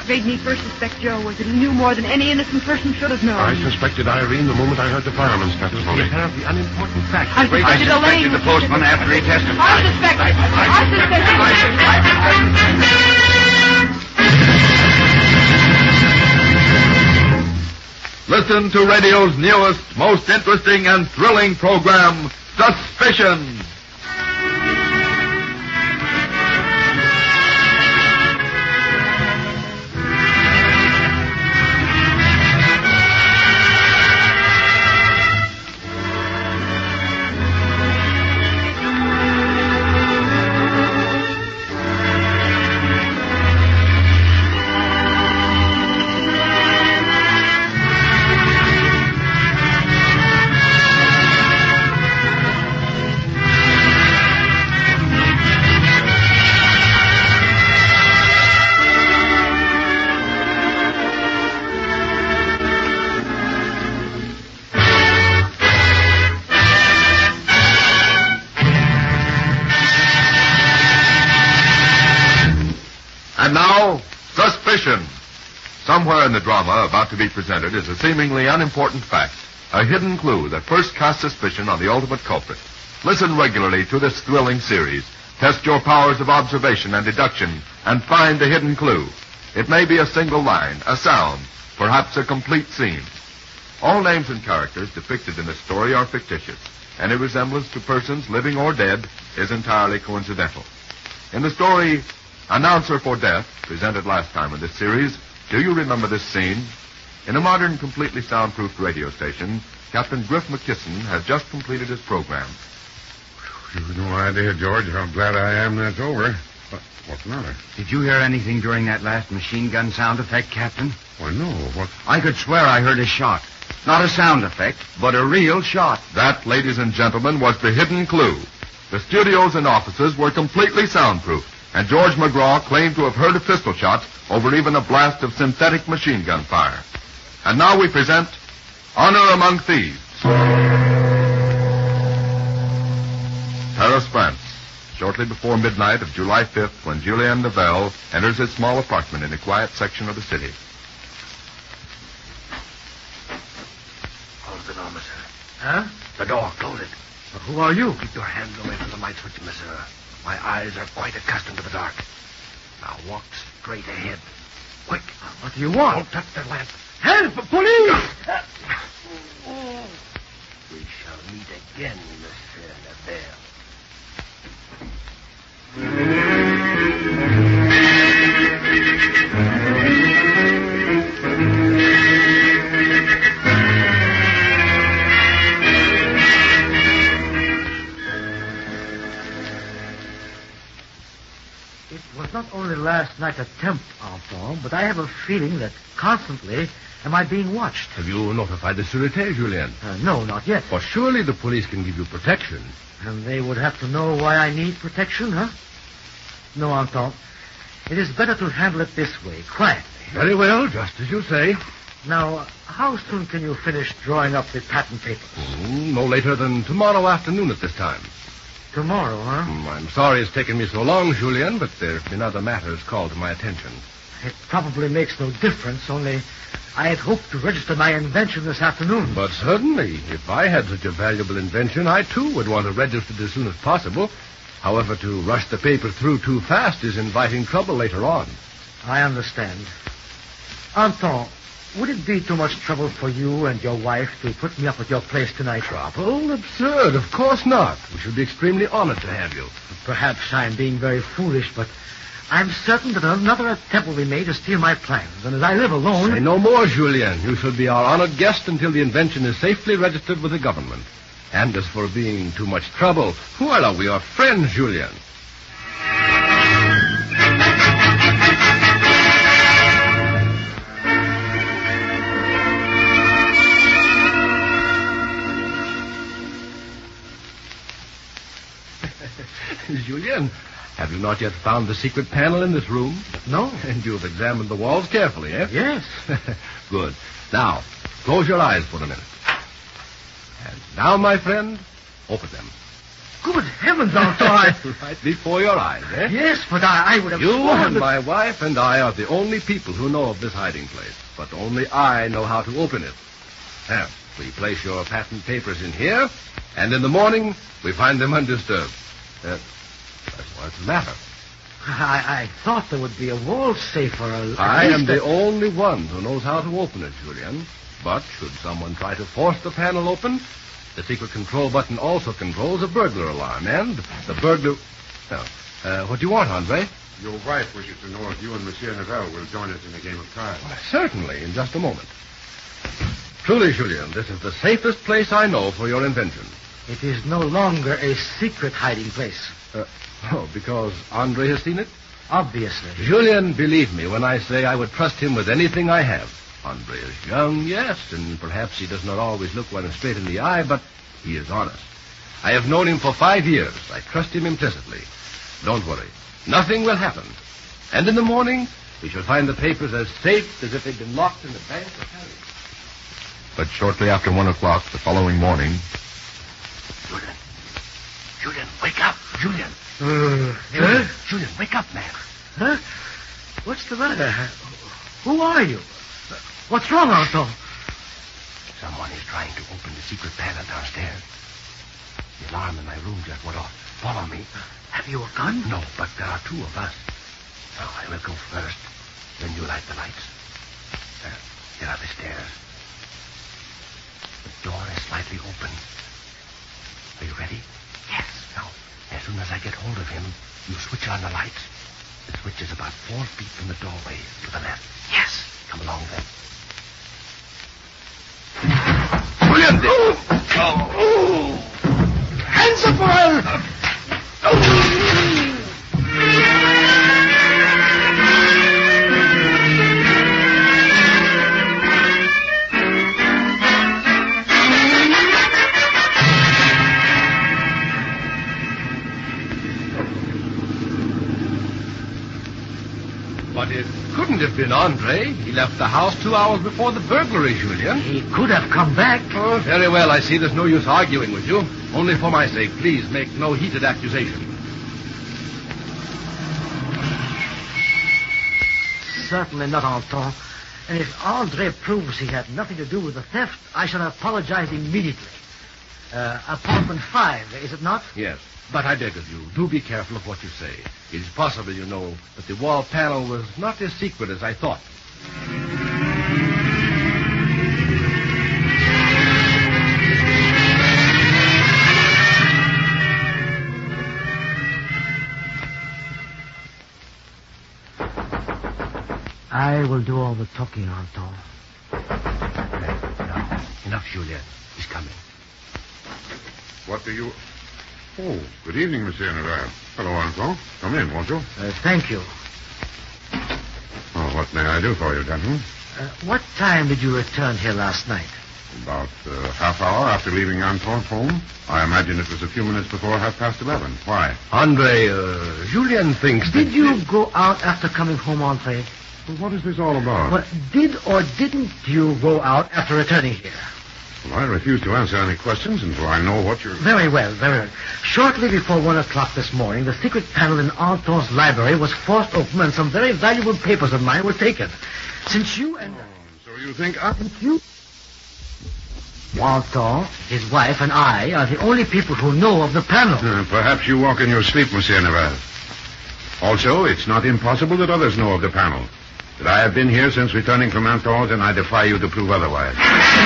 What made me first suspect Joe was that he knew more than any innocent person should have known. I suspected Irene the moment I heard the fireman's testimony. The apparently unimportant fact. I suspected Elaine. the postman after he testified. I suspected. Listen to radio's newest, most interesting and thrilling program, Suspicion. And now, Suspicion. Somewhere in the drama about to be presented is a seemingly unimportant fact, a hidden clue that first casts suspicion on the ultimate culprit. Listen regularly to this thrilling series. Test your powers of observation and deduction and find the hidden clue. It may be a single line, a sound, perhaps a complete scene. All names and characters depicted in this story are fictitious. Any resemblance to persons living or dead is entirely coincidental. In the story Announcer for Death, presented last time in this series, do you remember this scene? In a modern, completely soundproofed radio station, Captain Griff McKisson has just completed his program. You've no idea, George, how glad I am that's over. What's the matter? Did you hear anything during that last machine gun sound effect, Captain? Why, no. What? I could swear I heard a shot. Not a sound effect, but a real shot. That, ladies and gentlemen, was the hidden clue. The studios and offices were completely soundproofed, and George McGraw claimed to have heard a pistol shot over even a blast of synthetic machine gun fire. And now we present Honor Among Thieves. Paris, France. Shortly before midnight of July 5th, when Julien Neville enters his small apartment in a quiet section of the city. Close the door, monsieur. Huh? The door. Close it. Well, who are you? Keep your hands away from the light switch, monsieur. My eyes are quite accustomed to the dark. Now walk straight ahead. Quick. What do you want? Don't touch the lamp. Help! Police! We shall meet again, Monsieur Neville. It was not only last night's attempt, Anton, but I have a feeling that constantly am I being watched. Have you notified the Sûreté, Julien? No, not yet. For surely the police can give you protection. And they would have to know why I need protection, huh? No, Anton. It is better to handle it this way, quietly. Very well, just as you say. Now, how soon can you finish drawing up the patent papers? No later than tomorrow afternoon at this time. Tomorrow, huh? I'm sorry it's taken me so long, Julien, but there have been other matters called to my attention. It probably makes no difference, only I had hoped to register my invention this afternoon. But certainly, if I had such a valuable invention, I too would want to register it as soon as possible. However, to rush the papers through too fast is inviting trouble later on. I understand. Anton, would it be too much trouble for you and your wife to put me up at your place tonight? Trouble? Absurd. Of course not. We should be extremely honored to have you. Perhaps I'm being very foolish, but I'm certain that another attempt will be made to steal my plans. And as I live alone... Say no more, Julien. You shall be our honored guest until the invention is safely registered with the government. And as for being too much trouble, well, are we your friends, Julien? Julien, have you not yet found the secret panel in this room? No. And you have examined the walls carefully, eh? Yes. Good. Now, close your eyes for a minute. And now, my friend, open them. Good heavens, Anton. Right before your eyes, eh? Yes, but I would have You sworn and that- my wife and I are the only people who know of this hiding place. But only I know how to open it. Now, we place your patent papers in here, and in the morning, we find them undisturbed. What's the matter? I thought there would be a wall safe or a... I am the only one who knows how to open it, Julian. But should someone try to force the panel open, the secret control button also controls a burglar alarm, and the burglar... Now, what do you want, Andre? Your wife wishes to know if you and Monsieur Neville will join us in a game of cards. Certainly, in just a moment. Truly, Julian, this is the safest place I know for your invention. It is no longer a secret hiding place. Because Andre has seen it? Obviously. Julian, believe me when I say I would trust him with anything I have. Andre is young, yes, and perhaps he does not always look one straight in the eye, but he is honest. I have known him for 5 years. I trust him implicitly. Don't worry. Nothing will happen. And in the morning, we shall find the papers as safe as if they'd been locked in the bank of Harry. But shortly after 1 o'clock the following morning... Julian, wake up. Julian, Julian, wake up, man. Huh? What's the matter? Who are you? What's wrong, Anton? Someone is trying to open the secret panel downstairs. The alarm in my room just went off. Follow me. Have you a gun? No, but there are 2 of us. Now, I will go first. Then you light the lights. Here are the stairs. The door is slightly open. Are you ready? Yes. Now, as soon as I get hold of him, you switch on the lights. The switch is about 4 feet from the doorway to the left. Yes. Come along, then. Julian! Hands up, Morel! But it couldn't have been Andre. He left the house 2 hours before the burglary, Julian. He could have come back. Oh, very well. I see there's no use arguing with you. Only for my sake, please make no heated accusation. Certainly not, Anton. And if Andre proves he had nothing to do with the theft, I shall apologize immediately. Apartment 5, is it not? Yes. But I beg of you, do be careful of what you say. It is possible, you know, that the wall panel was not as secret as I thought. I will do all the talking, Anton. Now, enough, Julian. He's coming. What do you... Oh, good evening, Monsieur Neville. Hello, Anton. Come in, won't you? Thank you. Oh, what may I do for you, gentlemen? What time did you return here last night? About half hour after leaving Anton's home. I imagine it was a few minutes before 11:30. Why? Andre, Julian thinks that... Did you go out after coming home, Andre? Well, what is this all about? Well, did or didn't you go out after returning here? Well, I refuse to answer any questions until I know what you're... Very well, very well. Shortly before 1 o'clock this morning, the secret panel in Anton's library was forced open and some very valuable papers of mine were taken. Since you and... So you think you... Anton, his wife, and I are the only people who know of the panel. Perhaps you walk in your sleep, Monsieur Neville. Also, it's not impossible that others know of the panel. That I have been here since returning from Anton's, and I defy you to prove otherwise.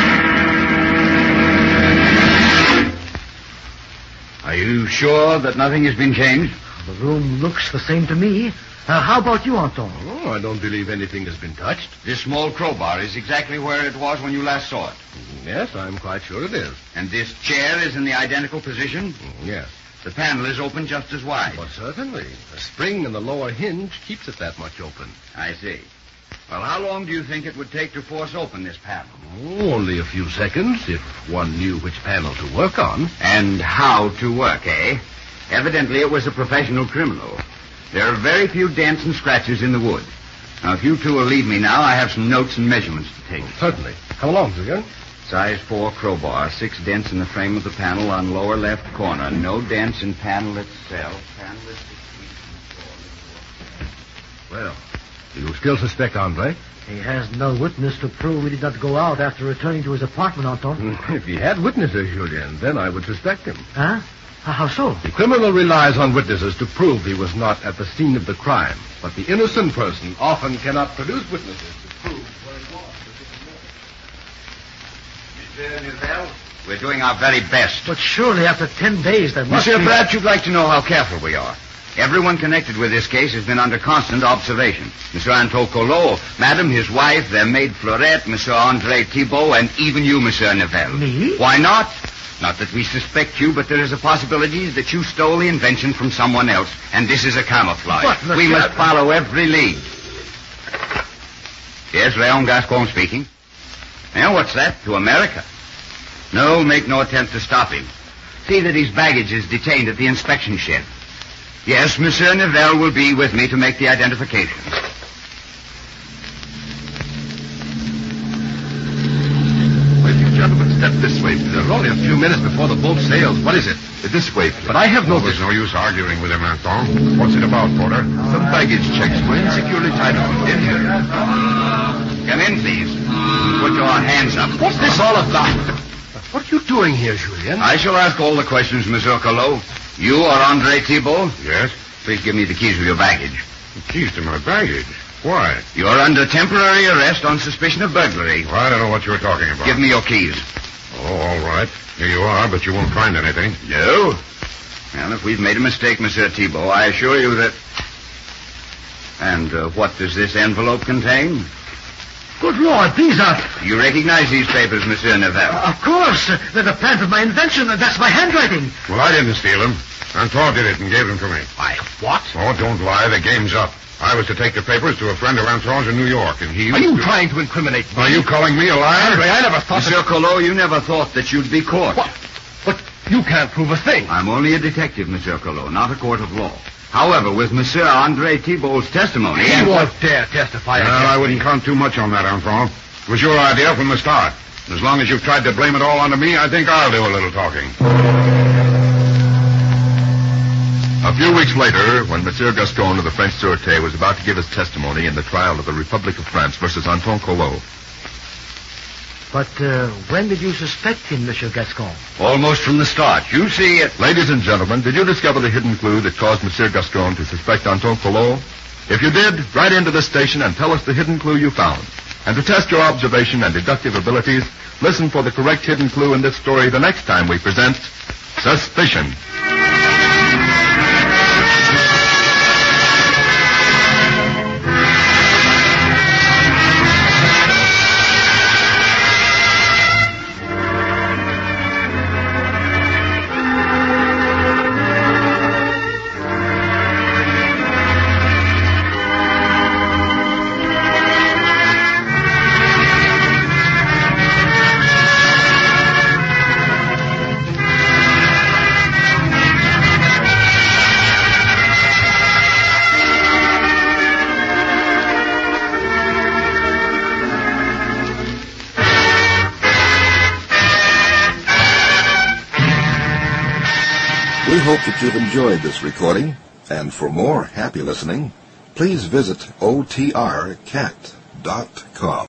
Are you sure that nothing has been changed? The room looks the same to me. How about you, Anton? Oh, I don't believe anything has been touched. This small crowbar is exactly where it was when you last saw it. Yes, I'm quite sure it is. And this chair is in the identical position? Yes. The panel is open just as wide. But certainly. The spring in the lower hinge keeps it that much open. I see. Well, how long do you think it would take to force open this panel? Oh, only a few seconds, if one knew which panel to work on. And how to work, eh? Evidently it was a professional criminal. There are very few dents and scratches in the wood. Now, if you two will leave me now, I have some notes and measurements to take. Certainly. Come along, Julian. Size 4 crowbar, 6 dents in the frame of the panel on lower left corner. No dents in panel itself. Panel is 6 feet. Well, do you still suspect Andre? He has no witness to prove he did not go out after returning to his apartment, Anton. If he had witnesses, Julien, then I would suspect him. Huh? How so? The criminal relies on witnesses to prove he was not at the scene of the crime. But the innocent person often cannot produce witnesses to prove where he was. Monsieur Nivelle, we're doing our very best. But surely after 10 days there must Monsieur, be... perhaps you'd like to know how careful we are. Everyone connected with this case has been under constant observation. Monsieur Anton Collot, Madame, his wife, their maid Fleurette, Monsieur Andre Thibault, and even you, Monsieur Nivelle. Me? Why not? Not that we suspect you, but there is a possibility that you stole the invention from someone else, and this is a camouflage. But, Monsieur... We must follow every lead. Yes, Léon Gascon speaking. Now, what's that? To America? No, make no attempt to stop him. See that his baggage is detained at the inspection shed. Yes, Monsieur Nivelle will be with me to make the identification. Will you gentlemen step this way? There's only a few minutes before the boat sails. What is it? This way, please. But I have no... There's no use arguing with him, Anton. What's it about, Porter? Some baggage checks were insecurely tied up. In here. Come in, please. Put your hands up. What's this all about? What are you doing here, Julien? I shall ask all the questions, Monsieur Collot. You are Andre Thibault? Yes? Please give me the keys of your baggage. The keys to my baggage. Why? You're under temporary arrest on suspicion of burglary. Well, I don't know what you're talking about. Give me your keys. Oh, all right. Here you are, but you won't find anything. No? Well, if we've made a mistake, Monsieur Thibault, I assure you that... And what does this envelope contain? Good Lord, these are... You recognize these papers, Monsieur Nivelle? Of course. They're the plans of my invention. That's my handwriting. Well, I didn't steal them. Anton did it and gave them to me. Why, what? Oh, don't lie. The game's up. I was to take the papers to a friend of Anton's in New York, and he... Are you trying to incriminate me? Are you calling me a liar? Andre, I never thought Monsieur Collot, you never thought that you'd be caught. What? But you can't prove a thing. I'm only a detective, Monsieur Collot, not a court of law. However, with Monsieur Andre Thibault's testimony... He won't dare testify Well, against I wouldn't me. count too much on that, Anton. It was your idea from the start. As long as you've tried to blame it all onto me, I think I'll do a little talking. A few weeks later, when Monsieur Gascon of the French Sûreté was about to give his testimony in the trial of the Republic of France versus Anton Collot. But when did you suspect him, Monsieur Gascon? Almost from the start. You see it... Ladies and gentlemen, did you discover the hidden clue that caused Monsieur Gascon to suspect Anton Collot? If you did, write into this station and tell us the hidden clue you found. And to test your observation and deductive abilities, listen for the correct hidden clue in this story the next time we present Suspicion. We hope that you've enjoyed this recording, and for more happy listening, please visit otrcat.com.